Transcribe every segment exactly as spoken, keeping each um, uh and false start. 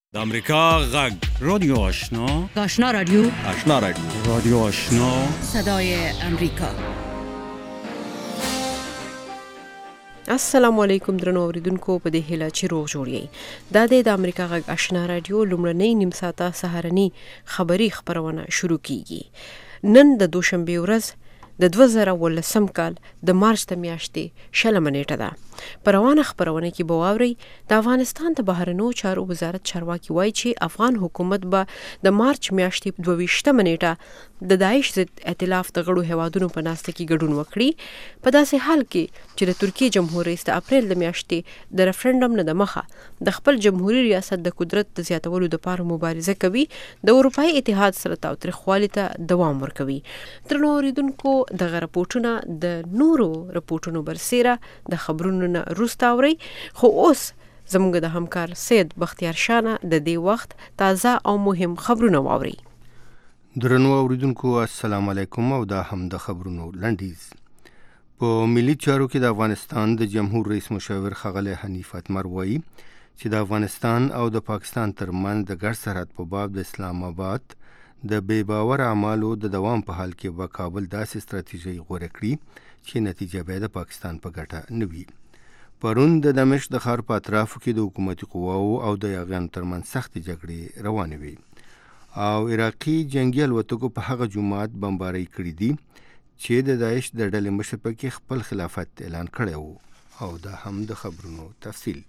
د امریکا غږ رادیو آشنا آشنا رادیو آشنا رادیو رادیو آشنا صدای امریکا. السلام علیکم درنو اوریدونکو، په دې هیله چې روغ جوړ یې. دا د امریکا غږ آشنا رادیو لومړنۍ نیم ساعته سهارني خبری خبرونه شروع کیږي. نن د دوشنبه ورځ د دوه زره ولسم کال د مارچ د میاشتې شلمه نیټه ده. په روانه خبرونه کې به واورئ د افغانستان د بهرنیو چارو وزارت چارواکي وایي چې افغان حکومت به د مارچ میاشتې دوه ویشتمه نیټه د داعش ضد ائتلاف د غړو هیوادونو په ناسته کې ګډون وکړي، په داسې حال کې چې د ترکیې جمهور رئیس د اپریل د میاشتې د ریفرنډم نه د مخه د خپل جمهوریت ریاست د قدرت د زیاتولو لپاره مبارزه کوي، د اروپایي اتحاد سره تاوتریخوالي ته دوام ورکوي. درنو اوریدونکو، دغه رپورټونه د نورو رپورټونو برسیره د خبرونو نه وروسته اورئ، خو اوس زموږ د همکار سید بختیار شانه د دې وخت تازه او مهم خبرونه واورئ. درنو اوریدونکو، السلام علیکم او دا هم د خبرونو لنډیز. په ملي چارو کې د افغانستان د جمهور رئیس مشاور ښاغلی حنیف اتمر وایي چې د افغانستان او د پاکستان ترمنځ د ګډ سرحد په باب د اسلام آباد د بې باور اعمالو د دوام په حال کې به کابل داسې ستراتیژي غوره کړي چې نتیجه به د پاکستان په ګټه نه وي. پرون د دمشق د ښار په اطرافو کې د حکومتي قواو او د یاغیانو ترمنځ سختې جګړې روانې وي او عراقي جنګي الوتکو په هغه جومات بمبارۍ کړي دي چې د داعش د ډلې مشر پکې خپل خلافت اعلان کړی و. او دا هم د خبرونو تفصیل.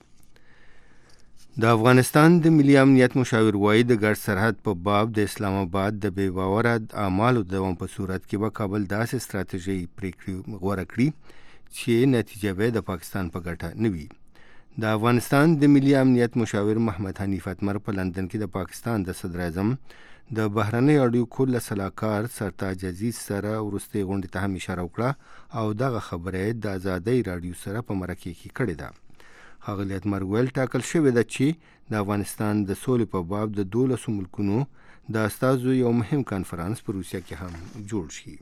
د افغانستان د ملي امنیت مشاور وایي د ګډ سرحد په باب د اسلام آباد د بې باوره اعمالو د دوام په صورت کې به کابل داسې ستراتیژي پریکړې غوره کړي چې نتیجه به د پاکستان په ګټه نه وي. د افغانستان د ملي امنیت مشاور محمد حنیف اتمر په لندن کې د پاکستان د صدر اعظم د بهرنۍ اړیکو له سلاکار سرتاج عزیز سره وروستۍ غونډې ته هم اشاره وکړه او دغه خبره د ازادۍ راډیو سره په مرکه کې کړې ده. ښاغلي اتمر ویل ټاکل شوې ده چې د افغانستان د سولې په باب د دولسو ملکونو د استازو یو مهم کانفرانس په روسیه کې هم جوړ شي.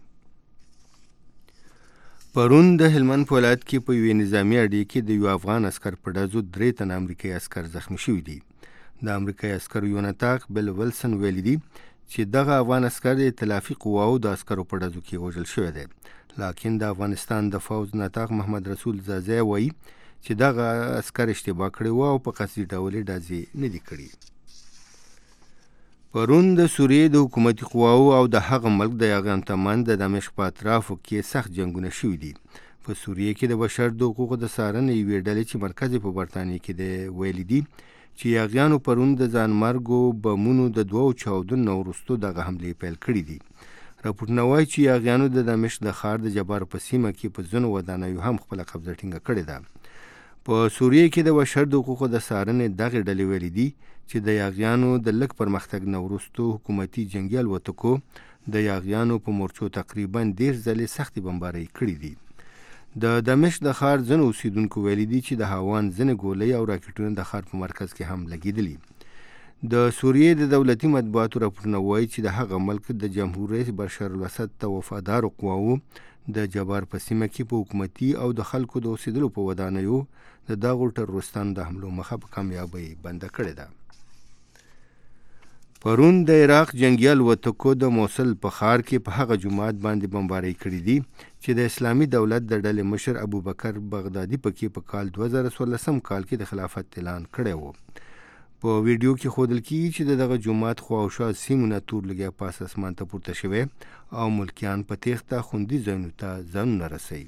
پرون د هلمند په ولایت کې په یوې نظامي اډې کې د یو افغان عسکر په ډزو درې تنه امریکایي عسکر زخمي شوي دي. د امریکایي عسکر یو نطاق بل ولسن ویلي دي چې دغه افغان عسکر د ائتلافي قواو د عسکرو په ډزو کې وژل شوی دی، لکن د افغانستان د فوز نطاق محمد رسول زازی وایي چې دغه عسکر اشتباه کړی و او په قصدي ډول یې ډزې نه دي کړي. پرون د سوریې د حکومتي قواو او د هغه ملک د یاغیانو ترمنځ د دمشق په اطرافو کې سخت جنګونه شوي دي. په سوریې کې د بشر د حقوقو د څارنې یوې ډلې چې مرکز په برطانیې کې دی ویلي دي چې یاغیانو پرون د ځانمرګو بمونو د دوو چاودنو وروسته دغه حملې پیل کړي دي. راپورټونه وایي چې یاغیانو د دمشق د ښار د جبار په سیمه کې په ځینو ودانیو هم خپله قبضه ټینګه کړې ده. په سوریې کې د بشر د حقوقو د څارنې دغې ډلې ویلي دي چې د یاغیانو د لږ پرمختګ نه وروسته حکومتي جنګي الوتکو د یاغیانو په مورچو تقریبا دېرش ځلې سختې بمبارۍ کړي دي. د دمشق د ښار ځینو اوسیدونکو ویلي دي چې د هاوان ځینې ګولۍ او راکټونه د ښار په مرکز کې هم لګېدلي. د سوریې د دولتي مطبوعاتو راپورونه وایي چې د هغه ملک د جمهور رئیس بشار الاسد ته وفادارو قواو د جبار په سیمه کې په حکومتي او د خلکو د اوسېدلو په ودانیو د دغو ټروریستانو د حملو مخه په کامیابۍ بنده کړې ده. پرون د عراق جنګي الوتکو د موصل په ښار کې په هغه جومات باندې بمبارۍ کړي دي چې د اسلامي دولت د ډلې مشر ابوبکر بغدادي پکې په کال دوه زره څوارلسم کال کې د خلافت اعلان کړی و. په ویډیو کې ښودل کېږي چې د دغه جومات خواوشا سیمونه تور لګیا پاس اسمان ته پورته شوی او ملکیان په تیښته خوندي ځایونو ته ځانونه رسوي.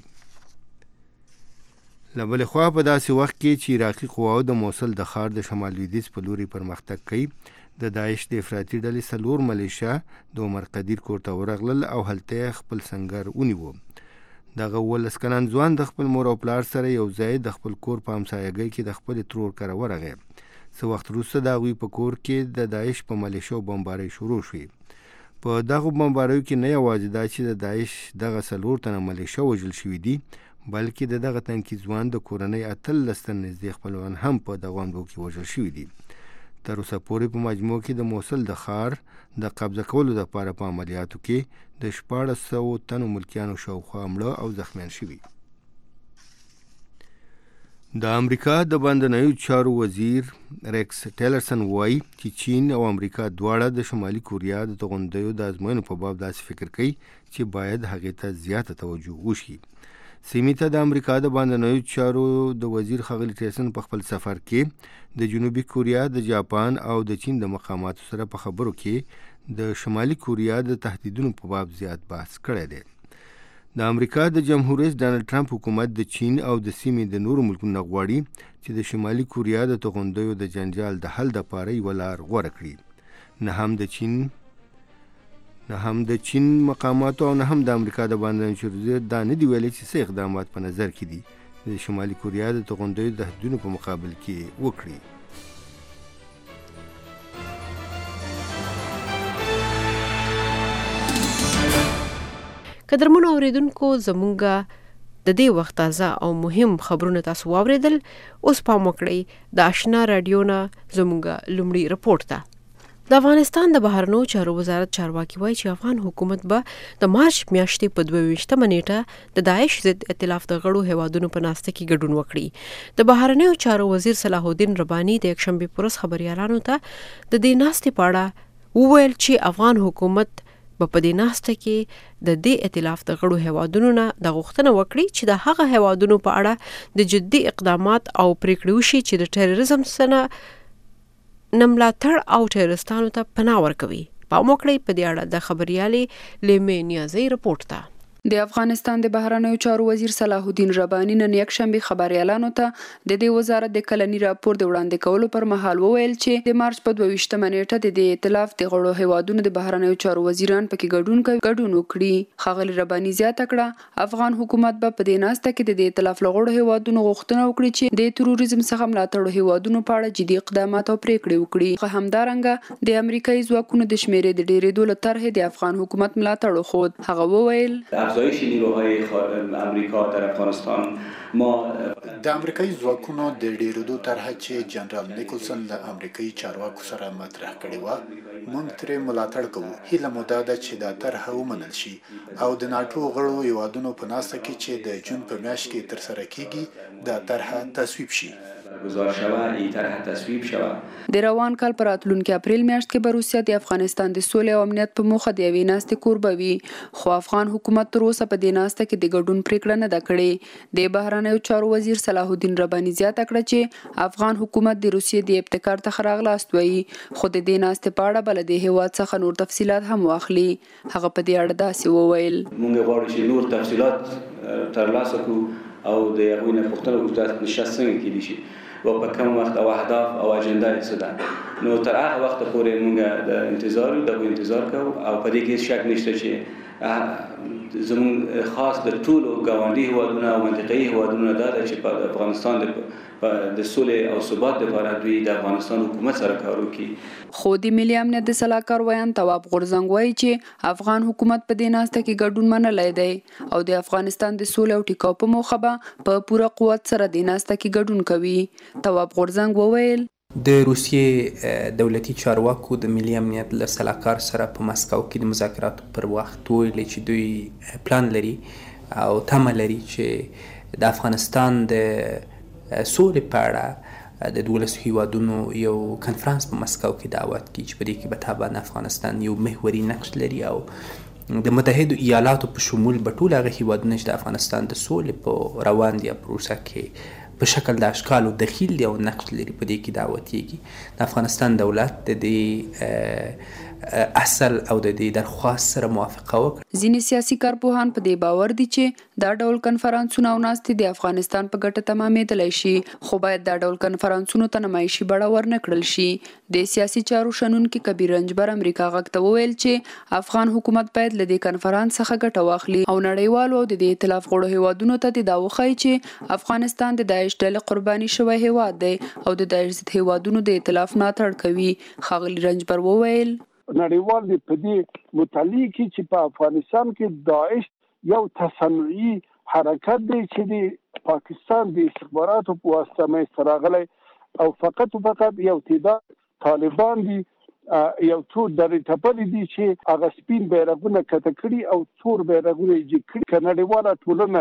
له بلې خوا په داسې وخت کې چې عراقي قواو د موصل د ښار د شمال لویدیځ په لوري پرمختګ کوي، د داعش د افراطي ډلې څلور ملیشه د عمر قدیر کور ته ورغلل او هلته یې خپل سنګر ونیو. دغه اوولس کلن ځوان د خپل مور او پلار سره یو ځای د خپل کور په همسایګۍ کې د خپل ترور کره ورغی. څه وخت وروسته د هغوی په کور کې د داعش په ملیشو بمبارۍ شروع شوې. په دغو بمباریو کې نه یوازې دا چې د داعش دغه څلور تنه ملیشه وژل شوي دي، بلکې د دغه تنکي ځوان د کورنۍ اتلس تنه نږدې خپلوان هم په دغو حملو کې وژل شوي دي. تر اوسه پورې په مجموع کې د موصل د ښار د قبضه کولو لپاره په عملیاتو کې د شپاړس سوو تنو ملکیانو شاوخوا مړه او زخمیان شوي. د امریکا د بهرنیو چارو وزیر ریکس ټیلرسن وایي چې چین او امریکا دواړه د شمالي کوریا د توغندیو د ازموینو په باب داسې فکر کوي چې باید هغې ته زیاته توجه وشي. سیمې ته د امریکا د بهرنیو چارو د وزیر ښاغلي ټیلرسن په خپل سفر کې د جنوبي کوریا، د جاپان او د چین د مقاماتو سره په خبرو کې د شمالي کوریا د تهدیدونو په باب زیات بحث کړی دی. د امریکا د جمهور رئیس ډانلډ ټرمپ حکومت د چین او د سیمې د نورو ملکونو نه غواړي چې د شمالي کوریا د توغندیو د جنجال د حل دپاره یوه لار غوره کړي. نه هم د چین نه هم د چین مقاماتو او نه هم د امریکا د بهرنیو چارو وزیر دا نه دي ویلي چې څه اقدامات په نظر کې دي د شمالي کوریا د توغندیو د حدودو په مقابل کې وکړي. قدرمنو اوریدونکو، زمونږه د دې وخت تازه او مهم خبرونه تاسو واوریدل. اوس پام وکړئ د آشنا رادیو نه زمونږه لومړی رپورټ ته. د افغانستان د بهرنیو چارو وزارت چارواکي وایي چې افغان حکومت به د مارچ میاشتې په دوه ویشتمه نیټه د داعش ضد ائتلاف د غړو هیوادونو په ناسته کې ګډون وکړي. د بهرنیو چارو وزیر صلاح الدین رباني د یکشنبې په ورځ خبریالانو ته د دې ناستې په اړه وویل چې افغان حکومت په دې ناسته کې د دې ائتلاف د غړو هیوادونو نه د غوښتنه وکړي چې د هغه هیوادونو په اړه د جدي اقدامات او پریکړې وشي چې د ټیرریزم سره نه ملاتړ او ټیرریستانو ته پناه ورکوي. پام وکړئ په دې اړه د خبریالې لیمې نیازی رپورټ ته. د افغانستان د بهرنیو چارو وزیر صلاح الدین رباني نن یکشنبه خبريالانو ته د دې وزارت د کلنی راپور د وړاندې کولو پر مهال وویل چې د مارچ په دوه ویشتمه نیټه د دې ائتلاف د غړو هیوادونو د بهرنیو چارو وزیران پکې ګډون کوي ګډون وکړي. ښاغلي رباني زیاته کړه افغان حکومت به په دې ناسته کې د دې ائتلاف له غړو هیوادونو غوښتنه وکړي چې د تروریزم څخه ملاتړ هیوادونو په اړه جدي اقدامات او پریکړې وکړي. خو همدارنګه د امریکایي ځواکونو د شمیرې د ډیرېدو له طرحې د افغان حکومت ملاتړ وښود. هغه وویل افزایش نیروهای امریکا در افغانستان ما د امریکایي ځواکونو د ډیرېدو طرحه چې جنرال نیکلسن له امریکایي چارواکو سره مطرح کړې وه موږ ترې ملاتړ کوو. هیله مو دا ده چې دا طرحه ومنل شي او د ناټو غړو هیوادونو په ناسته کې چې د جون په میاشت کې ترسره کیږي دا طرحه تصویب شي. گزارش شوه این طرح تصویب شوه. د روان کال پر راتلونکي اپریل میاشت کې به روسیه د افغانستان د سولې او امنیت په موخه د یوې ناستې کوربه وي. خو افغان حکومت تر اوسه په دې ناسته کې د ګډون پریکړه نه ده کړې. د بهرنیو چارو وزیر صلاح الدین رباني زیاته کړه چې افغان حکومت د روسیې د ابتکار څخه راغلاست وایي خو د دې ناستې په اړه بل د هیواد څخه نور تفصيلات هم واخلي. هغه په دې اړه داسې وویل موږ غواړو چې نور تفصيلات ترلاسه کړو او د هغوی نه پوښتنه وکړو چې نشست څنګه کیدی شي و په کوم وخت او اهداف او اجنډا یې څه ده. نو تر هغه وخت پورې موږ د انتظار د انتظار کوو او په دې کې شک نشته چې زموږ خاص د ټولو ګاونډي هیوادونو او منطقه‌ایي هیوادونو دا ده چې په افغانستان د د سولې او ثبات لپاره دوی د افغانستان حکومت سره کار وکړي. خو د ملي امنیت د سلاکار ویان تواب غورزنګ وایي چې افغان حکومت په دې ناسته کې ګډون منلی دی او د افغانستان د سولې او ټیکاو په موخه به په پوره قوت سره د ناسته کې ګډون کوي. تواب غورزنګ وویل د روسیې دولتي چارواکو د ملي امنیت له سلاکار سره په مسکو کې د مذاکراتو پر وخت ویلي چې دوی پلان لري او تمه لري چې د افغانستان د سولې په اړه د دولسو هیوادونو یو کنفرانس په مسکو کې دعوت کړي چې په دې کې به طبعا افغانستان یو محوري نقش لري او د متحدو ایالاتو په شمول به ټول هغه هیوادونه چې د افغانستان د سولې په روان دي پروسه کې په شکل د اشکالو دخیل دی او نقش لري په دې کې دعوتېږي. د افغانستان دولت د دې اصل او د دې درخواست سره موافقه وکړه. ځینې سیاسي کارپوهان په دې باور دي چې دا ډول کنفرانسونه او ناستې د افغانستان په ګټه تمامېدلی شي خو باید دا ډول کنفرانسونو ته نمایشي بڼه ورنه کړل شي. د سیاسي چارو شنونکي کبیر رنجبر امریکا غږ ته وویل چې افغان حکومت باید له دې کنفرانس څخه ګټه واخلي او نړیوالو او د دې ائتلاف غړو هیوادونو ته دا وښایي چې افغانستان د داعش ډلې قرباني شوی هیواد دی او د داعش ضد هیوادونو د ائتلاف ملاتړ کوي. ښاغلي رنجبر وویل نړیوال دی په دې مطالعه کې چې په افغانستان کې داعش یو تصنعي حرکت دی چې د پاکستان د استخباراتو په واسطه منځته راغلی او فقط او فقط یو تعداد طالبان دي یو څو درې ټپلې دي چې هغه سپین بیرغونه کته کړي او تور بیرغونه یې جګ کړي. که نړیواله ټولنه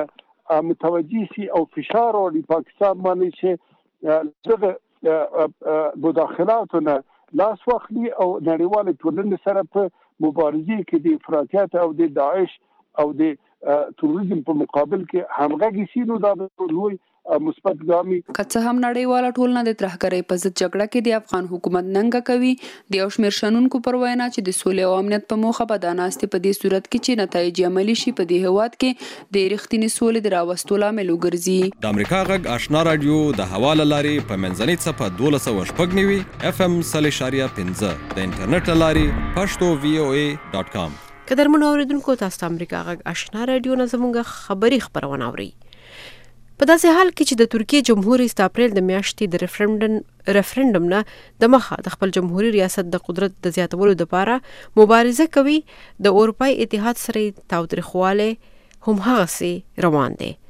متوجي سي او فشار او پاکستان باندې چې دغه مداخلاتونه لاس واخلي او نړیوال ټولنې سره په مبارزه کې د افراطیت او د داعش او د تروریزم په مقابل کې همغږي سي، نو دا لوی مثبت ګامي. که څه هم نړیواله ټولنه د ترهګرۍ په ضد جګړه کې د افغان حکومت ننګه کوي، د یو شمېر شنونکو پر وینا چې د سولې او امنیت په موخه به دا ناستې په دې صورت کې چې نتایج عملي شي په دې هېواد کې د رښتینې سولې د راوستو لامل وګرځي. د امریکا غږ آشنا رادیو د هوا له لارې په منځنۍ څپه دولس سوه شپږ نوي اف ام سل اشاریه پنځه د انټرنیټ له لارې پښتو وی او ای ډاټ کام. قدرمنو اوریدونکو، تاسو ته امریکا غږ آشنا رادیو نه زموږ خبري خبرونه اورئ. په داسې حال کې چې د ترکیې جمهور ریاست اپریل د میاشتې د ریفرنډم ریفرنډم نه د مخه د خپل جمهوریت ریاست د قدرت د زیاتولو لپاره مبارزه کوي، د اروپای اتحاد سره تاوتریخواله هم هغسې روان دی.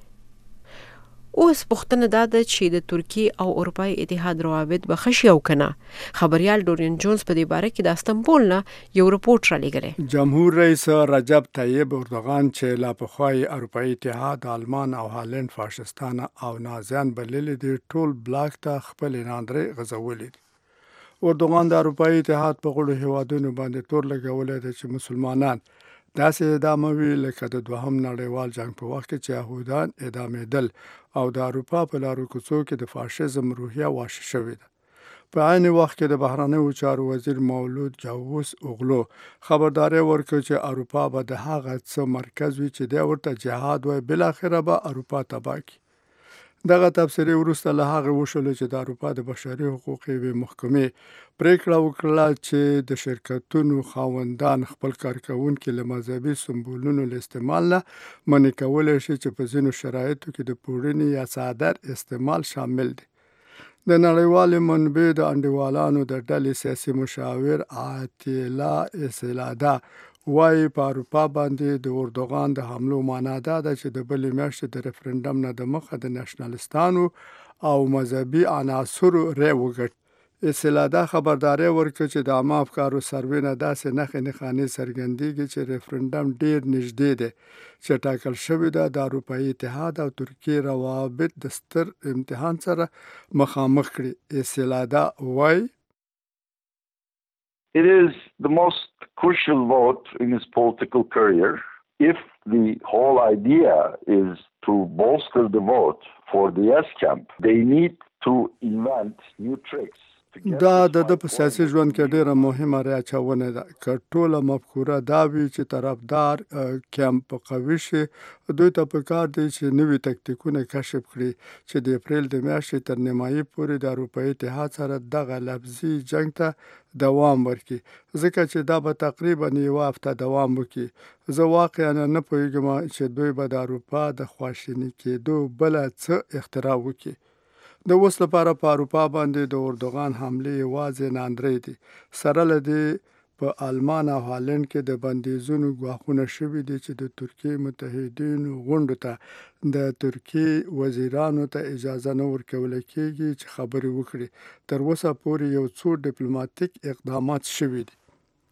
اوس پوښتنه دا ده چې د ترکیې او اروپای اتحاد روابط به ښه شي او که نه. خبریال ډورین جونز په دې باره کې د استنبول نه یو رپورټ رالیږلی. جمهور رئیس رجب طیب اردوغان چې لا پخوا یې اروپایي اتحاد، آلمان او هالند فاشستانه او نازیان بللي دي، ټول بلاک ته خپل ناندرې غځولي دي. اردوغان د اروپایي اتحاد په غړو هیوادونو باندې تور لګولی دی چې مسلمانان داسې ادامه وي لکه د دوهم نړیوال جنګ په وخت کې چې یهودان اعدامېدل او د اروپا په لارو کوڅو کې د فاشیزم روحیه واشه شوې ده. په عین وخت کې د بهرنیو چارو وزیر مولود جاووس اوغلو خبرداری ورکړ چې اروپا به د هغه څه مرکز وي چې دی ورته جهاد وایي، بالاخره به اروپا تباه کړي. دغه تبصرې وروسته له هغې وشولو چې د اروپا د بشري حقوقو یوې محکمې پریکړه وکړه چې د شرکتونو خاوندان خپل کارکوونکي له مذهبي سمبولونو له استعمال نه منع کولی شي، چې په ځینو شرایطو کې د پوړنې یا څادر استعمال شامل دی. د نړیوالې منبع د انډیوالانو د ډلې سیاسي مشاور عاتیلا اسلادا وایي په اروپا باندې د اردوغان د حملو معنا دا ده چې د بلې میاشتې د ریفرنډم نه د مخه د نشنلستانو او مذهبي عناصرو رای وګټي. اسلادا خبرداری ورکړه چې د عامه افکارو سروې نه داسې نښې نښانې څرګندېږي چې ریفرنډم ډېر نږدې دی چې ټاکل شوې ده د اروپایي اتحاد او ترکیې روابط د ستر امتحان سره مخامخ کړي. اسلادا وایي It is the most crucial vote in his political career. If the whole idea is to bolster the vote for the yes camp, they need to invent new tricks. دا د د په سیاسي ژوند کې ډیره مهمه راچونه ده. که ټوله مفکوره دا وي چې طرفدار کیمپ قوي شي، دوی ته پکار دی چې نوي تکتیکونه کشف کړي چې د اپریل د میاشتې تر نیمایي پورې د اروپایي اتحاد سره دغه لفظي جنګ ته دوام ورکړي، ځکه چې دا به تقریبا یوه هفته دوام وکړي. زه واقعا نه پوهېږم چې دوی به د اروپا د خواشیني کېدو بله څه اختراع وکړي. د اوس لپاره په اروپا باندې د اردوغان حملې یوازې ناندرۍ دي، سره له دې په آلمان او هالند کې د بندیزونو ګواښونه شوي دي چې د ترکیې متحدینو غونډو ته د ترکیې وزیرانو ته اجازه نه ورکولی کېږي چې خبرې وکړي. تر اوسه پورې یو څو ډیپلوماتیک اقدامات شوي دي،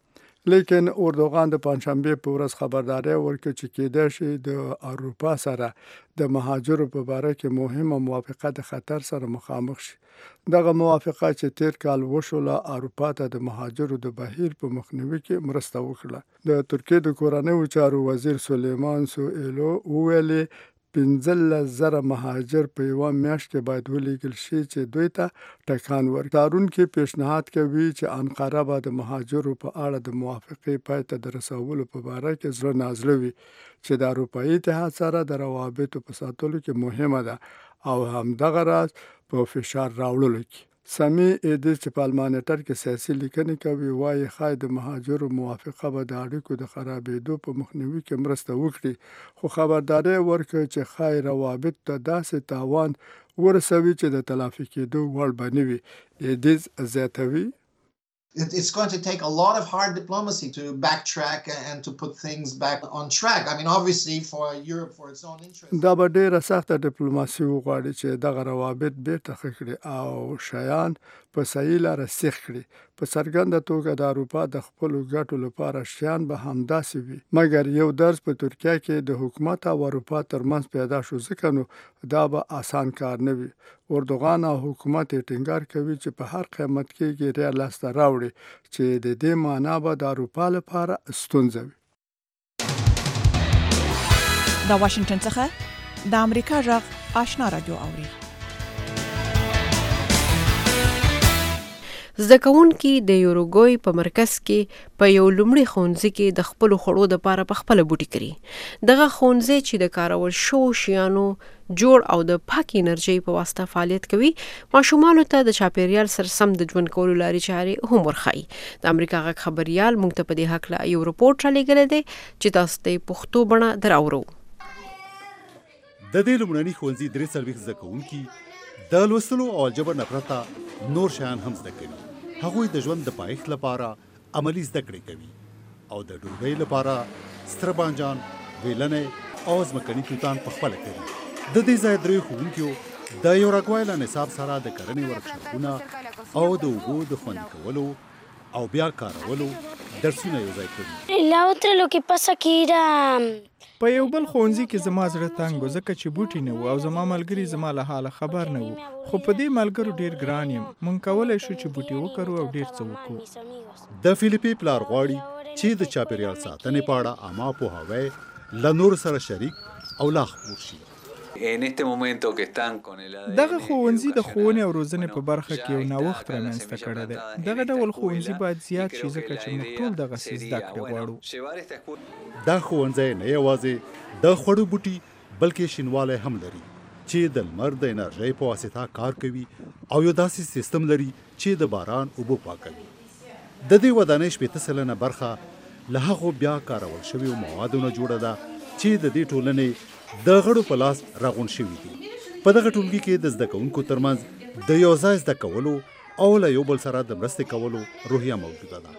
لیکن اردوغان د پنجشنبې په ورځ خبرداری ورکړ چې کېدای شي د اروپا سره د مهاجرو په باره کې مهمه موافقه د خطر سره مخامخ شي. دغه موافقه چې تیر کال وشوله اروپا ته د مهاجرو د بهیر په مخنیوي کې مرسته وکړه. د ترکیې د کورنیو چارو وزیر سلیمان سویلو وویلې پنځلس زره مهاجر په یوه میاشت کې باید ولیږل شي چې دوی ته ټکان ورکړي. څارونکي پیشنهاد کوي چې انقره به د مهاجرو په اړه د موافقې پای ته د رسولو په باره کې زړه نازړه وي چې د اروپایي اتحاد سره د روابطو په ساتلو کې مهمه ده او همدغه راز په فشار راوړلو کې. سمی ایدز چې په المانیټر کې سیاسي لیکنې کوي وایي ښایي د مهاجرو موافقه به د اړیکو د خرابېدو په مخنیوي کې مرسته وکړي، خو خبرداری ورکړ چې ښایي روابط ته داسې تاوان ورسوي چې د تلافي کېدو وړ به نه وي. ایدز زیاتوي It's going to take a lot of hard diplomacy to backtrack and to put things back on track. I mean, obviously, for Europe, for its own interest. دا به ډېره سخته ډیپلوماسي وغواړي چې دغه روابط بیرته ښه کړي او شیان په صحیح لاره سیخ کړي. په څرګنده توګه د اروپا د خپلو ګټو لپاره شیان به همداسې وي. مګر یو درس په ترکیه کې د حکومت او اروپا ترمنځ پیدا شو، ځکه نو دا به آسان کار نه وي. اردوغان او حکومت یې ټینګار کوي چې په هر قیمت کې ګیریا لاسته راوړي، چې د دې معنا به د اروپا لپاره ستونزه وي. د واشنگټن څخه د امریکا غږ آشنا رادیو اوري. زده کوونکي د یوروګوای په مرکز کې په یو لومړي ښوونځي کې د خپلو خوړو دپاره په خپله بوټي کړي. دغه ښوونځی چې د کارول شوو شیانو جوړ او د پاکې انرژۍ په واسطه فعالیت کوي، ماشومانو ته د چاپیریال سره سم د ژوند کولو لارې چارې هم ورښایي. د امریکا غږ خبریال موږ ته په دې هکله یو رپورټ رالیږلی دی چې تاسو ته یې پښتو بڼه دراوړو. د دې لومړني ښوونځي درې څلوېښت زده کوونکي د لوستلو او الجبر نه پرته نور شیان هم زده کوي. هغوی د ژوند د پایښت لپاره عملي زده کړې کوي او د ډوډۍ لپاره ستره بانجان، ویلنې او ځمکني توتان پخپله کوي. د دې ځای دریو ښوونکیو د یوروګوای له نصاب سره د کرنې ورکشاپونه او د اوبو د خوندي کولو او بیا کارولو درسونه یوځای کړي. په یو بل ښوونځي کې زما زړه تنګ و، ځکه چې بوټي نه وو او زما ملګري زما له حاله خبر نه وو. خو په دې ملګرو ډیر ګران یم. مونږ کولی شو چې بوټي وکرو او ډیر څه وکړو. د فیلیپي پلار غواړي چې د چاپیریال ساتنې په اړه عامه پوهاوی له نورو سره شریک او لا خپور شي. دغه ښوونځي د ښوونې او روزنې په برخه کې یو نوښت رامنځته کړی دی. دغه ډول ښوونځي باید زیات شي، ځکه چې موږ ټول دغسې زده کړې غواړو. دا ښوونځی نه یوازې د خوړو بوټي بلکې شینوالی هم لري چې د لمر د انرژۍ په واسطه کار کوي او یو داسې سیستم لري چې د باران اوبه پاکوي. د دې ودانۍ شپېته سلنه برخه له هغو بیا کارول شویو موادو نه جوړه ده چې د دې ټولنې د غړو په لاس راغونډ شوي دي. په دغه ټولګي کې د زده کوونکو ترمنځ د یو ځای زده کولو او له یو بل سره د مرستې کولو روحیه موجوده ده.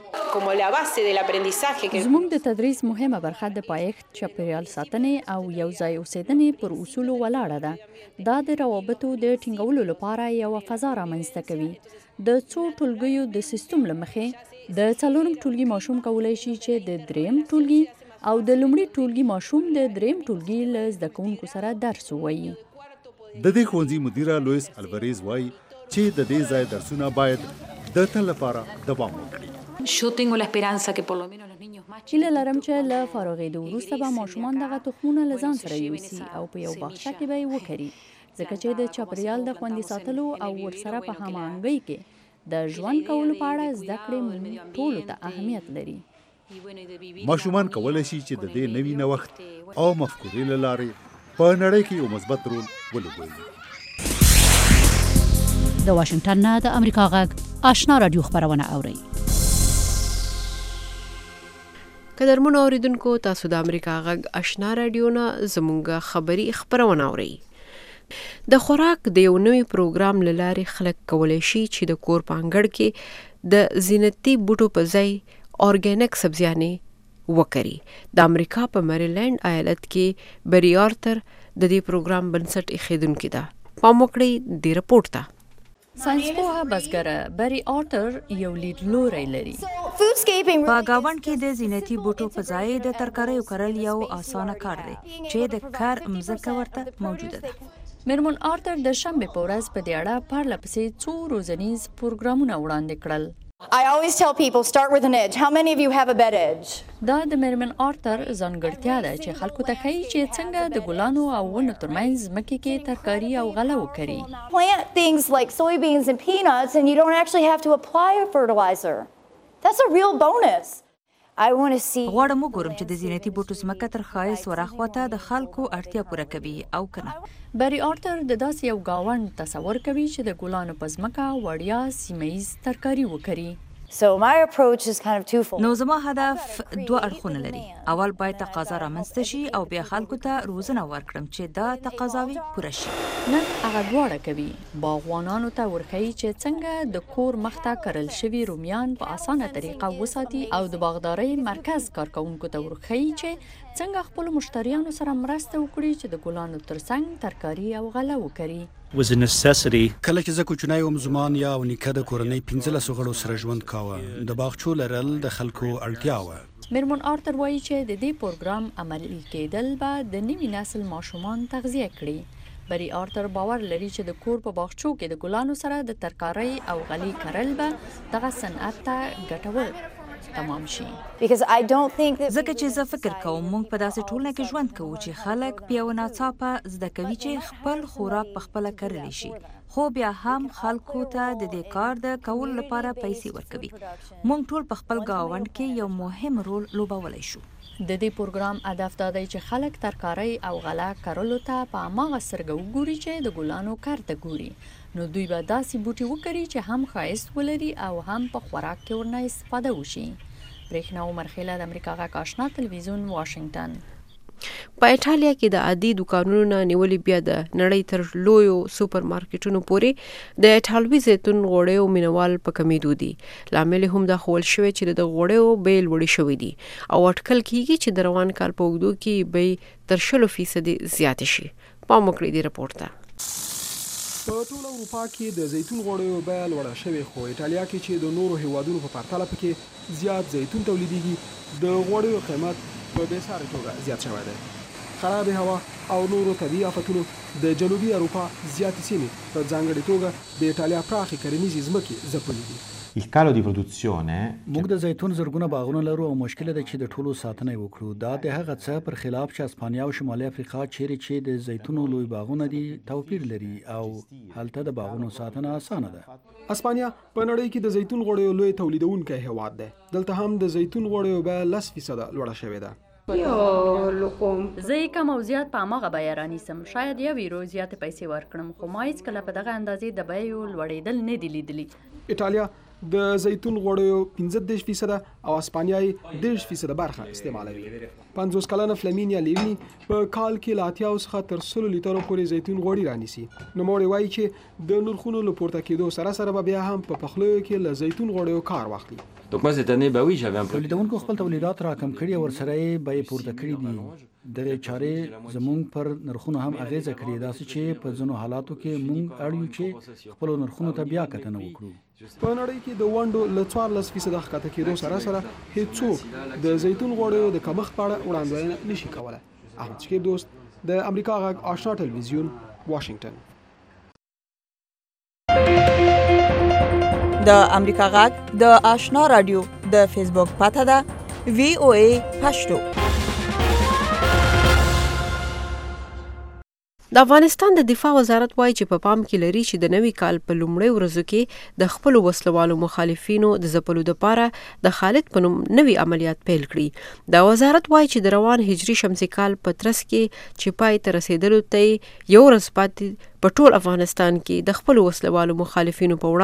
زموږ د تدریس مهمه برخه د پایښت، چاپیریال ساتنې او یو ځای اوسېدنې پر اصولو ولاړه ده. دا د روابطو د ټینګولو لپاره یوه فضا رامنځته کوي. د څو ټولګیو د سیستم له مخې د څلورم ټولګي ماشوم کولی شي چې د دریم ټولګي او د لومړي ټولګي ماشوم د دریم ټولګي له زده کوونکو سره درس ووایي. د دې ښوونځي مدیره لویس الوریز وایي چې د دې ځای درسونه باید د تل لپاره دوام وکړي. هیله لرم چې له فارغېدو وروسته به ماشومان دغه تخمونه له ځان سره یوسي او په یو باغچه کې به یې وکري، ځکه چې د چاپیریال د خوندي ساتلو او ورسره په هماهنګۍ کې د ژوند کولو په اړه زده کړې موږ ټولو ته اهمیت لري. ماشومان کولی شي چې د دې نوي نوښت او مفکورې له لارې په نړۍ کې یو مثبت رول ولوبوي. د واشنگټن نه د امریکا غږ آشنا رادیو خبرونه اورئ. قدرمنو اوریدونکو، تاسو د امریکا غږ آشنا رادیو نه زموږ خبری خبرونه اورئ. د خوراک د یو نوي پروګرام له لارې خلک کولی شي چې د کور په انګړ کې د زینتي بوټو په ځای اورګانیک سبزیانې وکري. د امریکا په میریلینډ ایالت کې بری آرتر د دې پروګرام بنسټ ایښودونکې ده. پام وکړئ دې رپورټ ته. ساینسپوهه بزګره بری آرتر یو لیدلوری لري. په ګاونډ کې د زینتي بوټو په ځای د ترکاریو کرل یو اسانه کار دی چې د کار مځکه ورته موجوده ده. میرمن آرتر د شنبې په ورځ په دې اړه پرله پسې څو روزنیز پروګرامونه وړاندې کړل. I always tell people start with an edge. How many of you have a bed edge? دا د میرمن آرتر ځانګړتیا ده چې خلکو ته ښیي چې څنګه د ګلانو او ونو ترمنځ ځمکې کې ترکاري او غله وکري. Plant things like soybeans and peanuts and you don't actually have to apply a fertilizer. That's a real bonus. I want to see غواړم وګورم چې د زینتي بوټو ځمکه تر ښایست ورخواته د خلکو اړتیا پوره کوي او کنه. بری آرتر د داسې یو ګاونډ تصور کوي چې د ګلانو په ځمکه وړیا سیمه‌ییز ترکاري وکړي. So my approach is kind of twofold. نو زما هدف دوه اړخونه لري. اول باید تقاضا رامنځته شي او بیا خلکو ته روزنه ورکړم چې دا تقاضاوي پوره شي. نن هغه دواړه کوي. باغوانانو ته ورښیي چې څنګه د کور مخته کرل شوي رومیان په اسانه طریقه وساتي او د باغدارۍ مرکز کارکونکو ته ورښیي چې څنګه خپل مشتریانو سره مرسته وکړي چې د ګلانو ترڅنګ ترکاري او غله وکړي. was a necessity. کله چې زه کوچنی وم زما یا او نیکه د کورنۍ پنځلسو غړو سره ژوند کاوه. د باغچو لرل د خلکو اړتیا وه. میرمن آرتر وایي چې د دې پروګرام عملي کېدل به د نوي نسل ماشومان تغذیه کړي. بری آرتر باور لري چې د کور په باغچو کې د ګلانو سره د ترکارۍ او غلې کرل به دغه صنعت ته ګټور تمام شي. ځکه چې زه فکر کوم موږ په داسې ټولنه کې ژوند کوو چې خلک په یو ناڅاپه زده کوي چې خپل خوراک په خپله کرلی شي، خو بیا هم خلکو ته د دې کار د کولو لپاره پیسې ورکوي. موږ ټول په خپل ګاونډ کې یو مهم رول لوبولی شو. د دې پروګرام هدف دا دی چې خلک ترکارۍ او غله کرلو ته په هماغه سترګه وګوري چې د ګلانو کار ته ګوري. نو دوی به داسې بوټي وکري چې هم ښایست ولري او هم په خوراک کې ورنه استفاده وشي. برېښنا عمر خیله د امریکا غږ آشنا تلویزیون واشنگټن. په ایټالیا کې د عادي دکانونو نه نیولې بیا د نړۍ تر لویو سوپر مارکیټونو پورې د ایټالوي زیتون غوړیو مینوال په کمیدو دي. لامل هم دا خول شوی چې د غوړیو بیل وړي شوی دي او اټکل کیږي چې د روان کال په اوږدو کې به تر شلو فیصدي زیات شي. پام وکړئ دې رپورټ ته. په ټول اروپا کې د زیتون غوړیو بیه لوړه شوې، خو ایټالیا کې چې د نورو هیوادونو په پرتله پکې زیات زیتون تولیدېږي د غوړیو قیمت په بېسارې توګه زیات شوی دی. خرابې هوا او نورو طبیعي آفتونو د جنوبي اروپا زیاتې سیمې په ځانګړې توګه د ایټالیا پراخې کرنیزې ځمکې ځپلې دي. Il calo di produzione موږ د زیتون زرګونه باغونه لرو او مشکل ده چې د ټولو ساتنه وکړو. دا د هغه څه پر خلاف چې اسپانیا او شمالي افریقا چیرې چې د زیتونو لوی باغونه دي توپیر لري او هلته د باغونو ساتنه اسانه ده. اسپانیا په نړۍ کې د زیتون غوړیو لوی تولیدونکی هیواد دی. دلته هم د زیتون غوړیو بیه لس فیصده لوړه شوې ده. زه یې کم او زیات په هماغه بیه رانیسم. شاید یو یورو زیاتې پیسې ورکړم، خو ما هېڅکله په دغه اندازې د بیو لوړېدل نه دي لیدلي. ایټالیا د زیتون غوړیو پنځه دېرش فیصده او اسپانیا یې دېرش فیصده برخه استعمالوي. پنځوس کلنه فلمینیا لیویني په کال کې له اتیاو څخه تر سلو لیترو پورې زیتون غوړي رانیسي. نوموړی وایي چې د نرخونو له پورته کېدو سره سره به بیا هم په پخلیو کې له زیتون غوړیو کار واخلي. تولیدونکو خپل تولیدات راکم کړي او ورسره یې بیې پورته کړي دي. دغه چارې زموږ پر نرخونو هم اغیزه کړې، داسې چې په ځینو حالاتو کې موږ اړ یو چې خپلو نرخونو ته بیا کتنه وکړو. په نړۍ کې د ونډو له څوارلس فیصده ښکته کېدو سره سره هېڅوک د زیتون غوړیو د کمښت په اړه وړاندوینه نشي کولی. احمد شکیب دوست، د امریکا غږ آشنا تلویزیون، واشنگټن. د امریکا غږ د آشنا رادیو د فیسبوک پاته ده وی او ای پښتو. د افغانستان د دفاع وزارت وایي چې په پام کې لري چې د نوي کال په لومړۍ ورځو کې د خپلو وسلوالو مخالفینو د ځپلو دپاره د خالد په نوم نوي عملیات پیل کړي. دا وزارت وایي چې د روان هجري شمسي کال په ترڅ کې چې پای ته رسېدلو ته یو ورځ پاتې په ټول افغانستان کې د خپلو وسلوالو مخالفینو په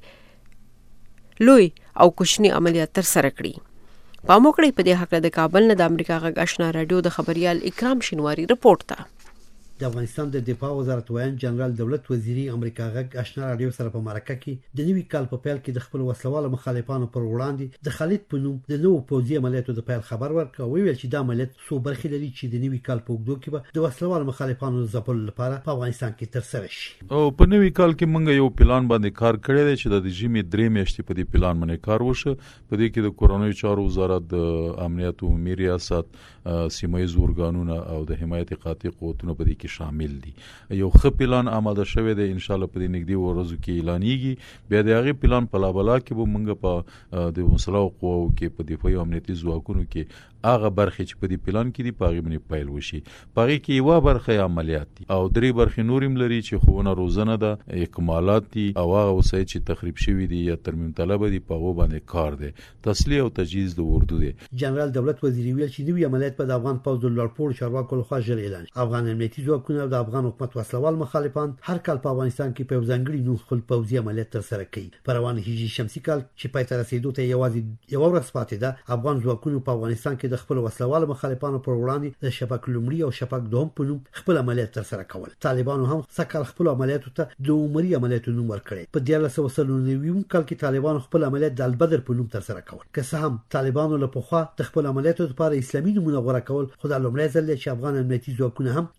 وړاندې لوی او کوچني عملیات ترسره کړي. پام وکړئ په دې هکله د کابل نه د امریکا غږ آشنا راډیو د خبریال اکرام شینواری رپورټ ته. د افغانستان د دفاع وزارت وایي جنرال دولت وزیری امریکا غږ آشنا راډیو سره په مرکه کې د نوي کال په پیل کې د خپل وسلوالو مخالفانو پر وړاندې د خالد په نوم د نوو پوځي عملیاتو د پیل خبر ورکړ. ویل چې دا عملیات څو برخې لري چې د نوي کال په اوږدو کې به د وسلوالو مخالفانو ځپلو لپاره په افغانستان کې ترسره شي. او په نوي کال کې موږ یو پلان باندې کار کړی دی چې د ژمي درې میاشتې په دې پلان باندې کار وشه. په دې کې د کورنیو چارو وزارت، د امنیت عمومي ریاست، سیمه ییز ارګانونه او د حمایت قاطع قوتونو په دې کې شامل دي. یو ښه پلان آماده شوی دی، ان شاء الله په دې نږدې ورځو کې اعلانېږي. بیا د هغې پلان په لابلا کې به موږ په د مسلحو قواو کې په دفاعي او امنیتي ځواکونو کې هغه برخې چې په دې پلان کې دي په هغې باندې پیل وشي. په هغې کې یوه برخه عملیات دي او درې برخې نور هم لري چې ښوونه روزنه ده، اکمالات دي او هغه وسایل چې تخریب شوي دي یا ترمیم طلبه دي په هغو باندې کار دی. تسلیح او تجهیز د اردو دی. جنرال دولت وزیری ویل چې نوي عملیات په د افغان پوځ د لوړپوړو چارواکو لخوا ژر اعلان شي. افغان امنیتي ځواکونه او د افغان حکومت وسلوال مخالفان هر کال په افغانستان کې په ځانګړي نوم خپل پوځي عملیات ترسره کوي. په روان هجري شمسي کال چې پای ته رسېدو ته یوازې یوه ورځ پاتې ده، افغان ځواکونو په افغانستان کې د خپل وسلوالو مخالفانو پر وړاندې د شپږ لومړي او شپږ دوهم په نوم خپل عملیات ترسره کول. طالبانو هم سکهال خپل عملیاتو ته د عمري عملیاتو نوم ورکړی. په دیارلس سوه څلور نوي کال کې طالبانو خپل عملیات د البدر په نوم ترسره کول. که څه هم طالبانو له پخوا د خپل عملیاتو لپاره اسلامي نومونه غوره کول، خو دا لومړی ځل دی چې افغان امنیتي ځواکونه هم د خپل عملیاتو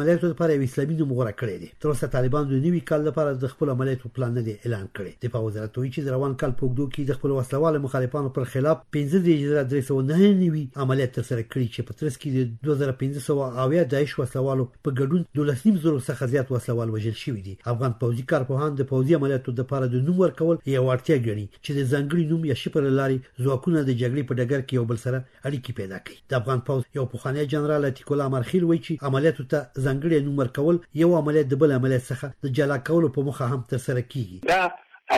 عملیاتو لپاره یو اسلامي نوم غوره کړی دی. تر اوسه طالبان د نوي کال لپاره د خپل عملیاتو پلان نه دی اعلان کړی. د وزارت وایي چې روان کال په اوږدو کې د خپل وسلوال مخالفانو پر خلاف پنځه زره درې سوه نهه نوي عملیات ترسره کړي چې په ترڅ کې د دوه زره پنځه سوه اویا داعش وسلوالو په ګډون دولس نیم زره څخه زیات وسلوال وژل شوي دي. افغان پوځي کارپوهان د پوځي عملیاتو لپاره د نوم ورکول یو اړتیا ګڼي چې د ځانګړي نوم یا شفر لارې ځواکونه د جګړې په ډګر کې یو بل سره اړیکې پیدا کړي. د افغان پوځ یو پخوانی جنرال عتیق الله مرخیل وایي چې عملیاتو ته ځانګړي نوم ورکول یو عملیات د بل عملیات څخه د جلا کولو په موخه هم ترسره کیږي. دا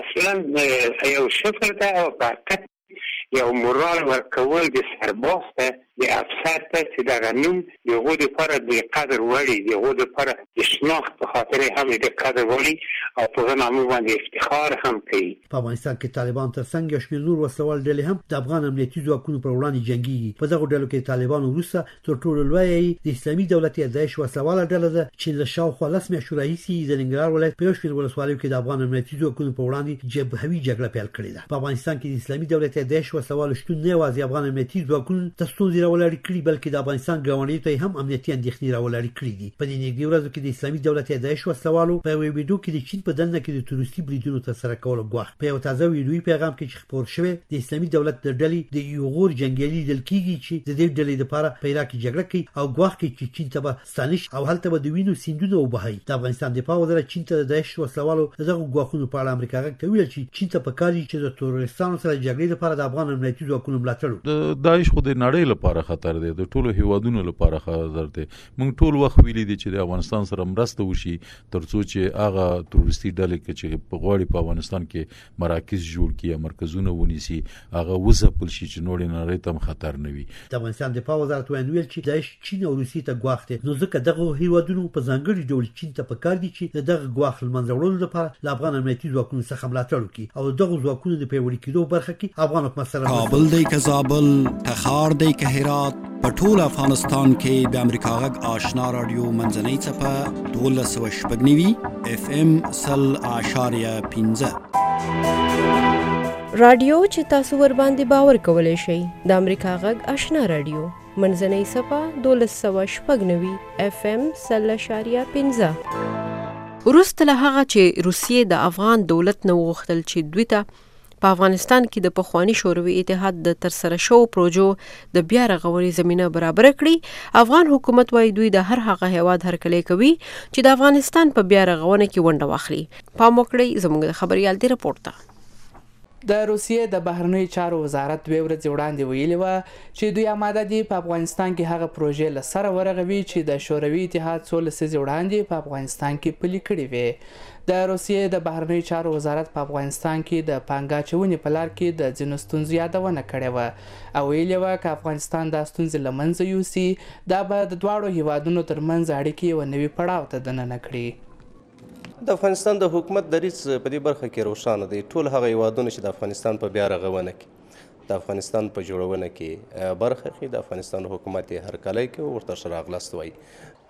اصلا یو شفر ده او فقط یو مورال ورکول د سرباز ته د افسر ته چې دغه نوم د هغو دپاره د قدر وړي د هغو دپاره د شناخت په خاطر هم د قدر وړي او په هغه نامه باندې افتخار هم کوي. په افغانستان کې طالبان ترڅنګ یو شمېر نور وسلوال ډلې هم د افغان امنیتي ځواکونو پر وړاندې جنګېږي. په دغو ډلو کې طالبان وروسته تر ټولو لویه د اسلامي دولت یا داعش وسلواله ډله ده چې له شاوخوا لس میاشتو راهیسې د ننګرهار ولایت په یو شمېر ولسوالیو کې د افغان امنیتي ځواکونو په وړاندې جبهوي جګړه پیل کړې ده. په افغانستان کې د اسلامي دولت یا داعش وسلوالو شتون نه یوازې افغان امنیتي ځواکونو ته ستونزې راولاړې کړي بلکې د افغانستان ګاونډیو ته هم امنیتي اندېښنې راولاړې کړي دي. په دې نږدې ورځو کې د اسلامي دولت یا داعش وسلوالو په یوه ویډیو کې د چین په دننه کې د تروریستي بریدونو ترسره کولو ګواښ په یو تازه ویډیویي پیغام کې چې خپور شوی د اسلامي دولت د ډلې د یو غور جنګیالي لیدل کېږي چې د دې ډلې لپاره په عراق کې جګړه کوي او ګواښ کوي چې چین ته به ستانش او هلته به د وینو سیندونه وبهوي. د افغانستان دفاع وزارت چین ته د داعش وسلوالو دغه ګواښونو په اړه امریکا غږ ته ویل چې چین ته پکار دي چې د تروریستانو سره جګړې لپاره د افغان امنیتي ځواکونو ملاتړ وکړي. د داعش خو د نړۍ لپاره خطر دی، د ټولو هیوادونو لپاره خطر دی. موږ ټول وخت ویلي دي چې د افغانستان سره مرسته وشي ترڅو چې هغه تروریستي ډلې چې په غواړي په افغانستان کې مراکز جوړ کړي، مرکزونه ونیسي، هغه وځپل شي چې نور نړۍ ته خطر نه وي. د افغانستان دفاع وزارت ویل چې داعش چین او روسیې ته ګواښ دی، نو ځکه دغه هیوادونو په ځانګړي ډول چین ته پکار دي چې دغه ګواښ له منځه وړلو لپاره له افغان امنیتي ځواکونو څخه ملاتړ وکړي او دغه ځواکونو د پیاوړي کېدو برخه کې افغان حکومت سره کابل دی که زابل، تخار دی که هرات، په ټول افغانستان کې د امریکا غږ آشنا رادیو منځنۍ څپه دولس سوه شپږ نوي اف ام سل اعشاریه پنځه رادیو چې تاسو ور باندې باور کولای شئ د امریکا غږ آشنا رادیو منځنۍ څپه دولس سوه شپږ نوي اف ام سل اعشاریه پنځه. وروسته له هغه چې روسیې د افغان دولت نه وغوښتل چې دوی ته په افغانستان کې د پخوانی شوروي اتحاد د ترسره شو پروژو د بیا رغونې زمينه برابر کړي، افغان حکومت وايي دوی د هر هغه هیواد هرکلی کوي چې د افغانستان په بیا رغونه کې ونډه واخلي. پام وکړئ زموږ د خبريال دی رپورټ ته. د روسیې د بهرنیو چارو وزارت دوه ورځې وړاندې ویلي و چې دوی آماده دي په افغانستان کې هغه پروژې له سره ورغوي چې د شوروي اتحاد څو لسیزې وړاندې په افغانستان کې پلي کړې وې. د روسیې د بهرنیو چارو وزارت په افغانستان کې د پانګه اچونې په لار کې د ځینو ستونزو یادونه کړې وه او ویلي وه که افغانستان دا ستونزې له منځه یوسي دا به د دواړو هیوادونو ترمنځ اړیکې یوه نوي پړاو ته دننه کړي. د افغانستان د حکومت دریځ په دې برخه کې روښانه دی. ټول هغه هیوادونه چې د افغانستان په بیا رغونه کې د افغانستان په جوړونه کې برخه اخلي، د افغانستان حکومت یې هرکلی کوي، ورته ښه راغلاست وایي.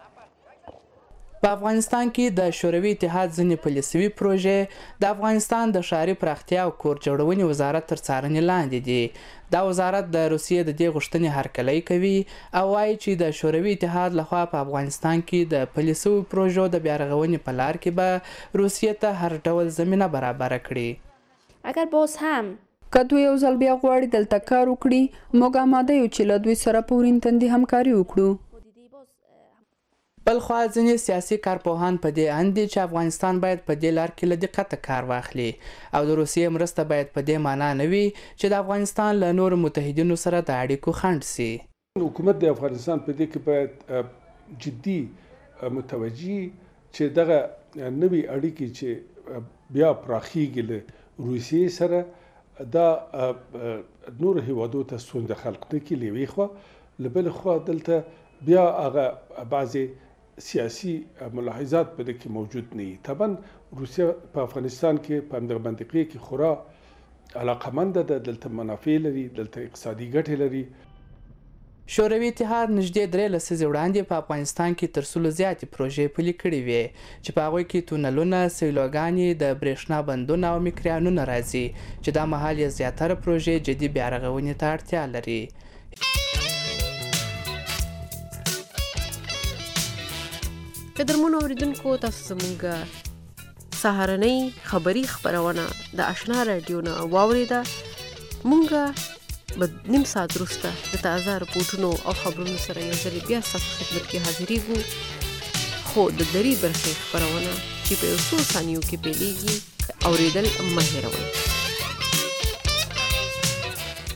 په افغانستان کې د شوروي اتحاد ځینې پالیسوي پروژې د افغانستان د ښاري پراختیا او کور جوړونې وزارت تر څارنې لاندې دي. دا وزارت د روسیې د دې غوښتنې هرکلی کوي او وایي چې د شوروي اتحاد لخوا په افغانستان کې د پالیسوي پروژو د بیا رغونې په لار کې به روسیې ته هر ډول زمینه برابره کړي. اگر باز هم که دوی یو ځل بیا غواړي دلته کار وکړي، موږ آماده یو چې له دوی سره په ورین تندي همکاري وکړو. بل خوا ځینې سیاسي کارپوهان په دې اند دي چې افغانستان باید په دې لار کې له دقته کار واخلي او د روسیې مرسته باید په دې معنا نه وي چې د افغانستان له نورو متحدینو سره د اړیکو خنډ سي. حکومت د افغانستان په دې کې باید جدي متوجي چې دغه نوي اړیکې چې بیا پراخیږي له روسیې سره دا نور هیوادو ته ستونزه خلق نه کړي. له یوې خوا له بلې خوا دلته بیا هغه بعضې سیاسي ملاحظات په دې کې موجود نه وي. طبعا روسیه په افغانستان کې په همدغه منطقې کې خورا علاقمنده ده، دلته منافع لري، دلته اقتصادي ګټې لري. شوروي اتحاد نږدې درې لسیزې وړاندې په افغانستان کې تر سلو زیاتې پروژې پلي کړې وې چې په هغوی کې تونلونه، سیلوګانې، د برېښنا بندونه او میکریانونه راځي چې دا مهال یې زیاتره پروژې جدي بیا رغونې ته اړتیا لري. قدرمنو اوریدونکو تاسو زموږ سهارنۍ خبری خبرونه د آشنا رادیو نه واوریده. مونږ به نیم ساعت وروسته د تازه رپورټونو او خبرونو سره یو ځل بیا ستاسو خدمت کې حاضرېږو. خو د درې برخې خبرونه چې په یو څو ثانیو کې پیلېږي اوریدل مه هېروئ.